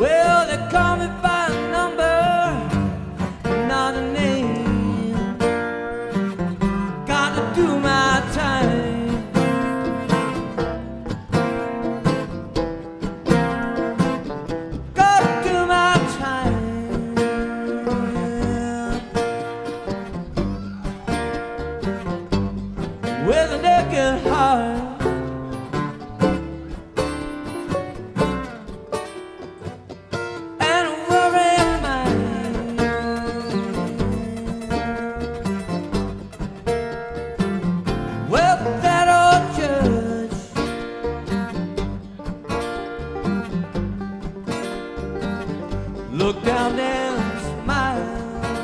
Well, they call me by a number, not a name. Gotta do my time. Gotta do my time. With a naked heart. Look down and smile.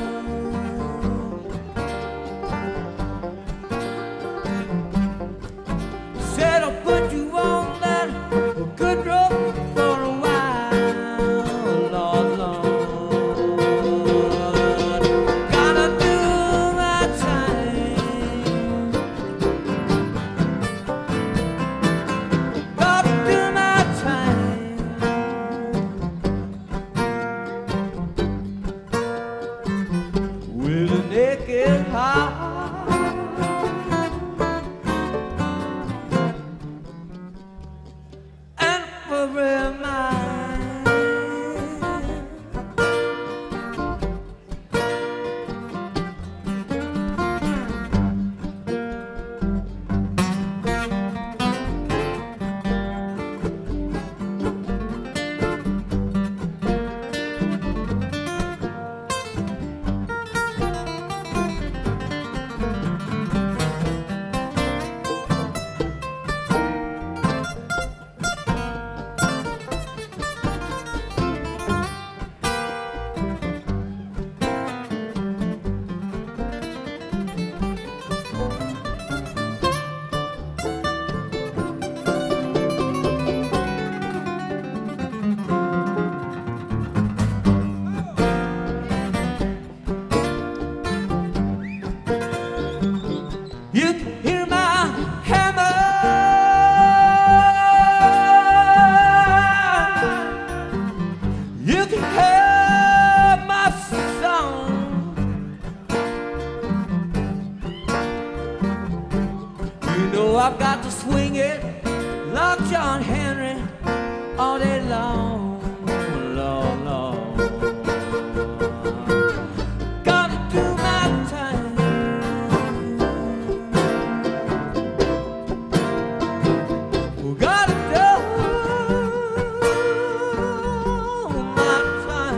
Said I'll put you on that good road for a while, Lord, Lord. Gotta do my time. Gotta do my time. With a naked heart and for mind. You can hear my hammer. You can hear my song. You know I've got to swing it like John Henry all day long. Lord, Lord. Gotta do my time. Gotta do my time.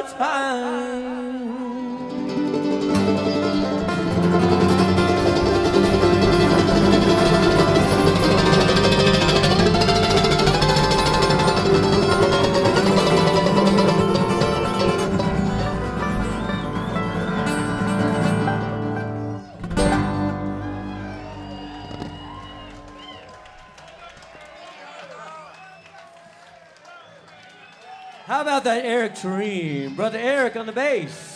time. How about that Eric Tureen? Brother Eric on the bass.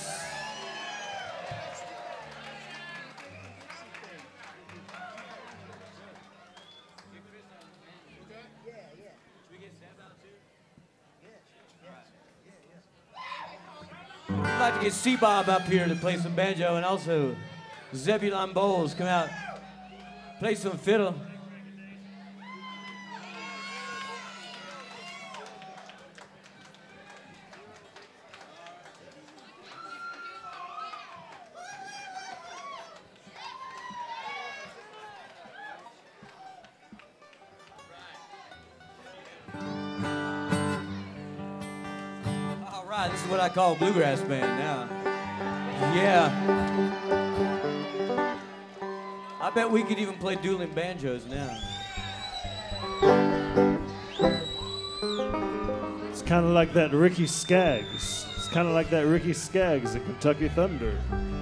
I'd like to get C-Bob up here to play some banjo, and also Zebulon Bowles come out, play some fiddle. This is what I call a bluegrass band now. Yeah. I bet we could even play dueling banjos now. It's kind of like that Ricky Skaggs. It's kind of like that Ricky Skaggs at Kentucky Thunder.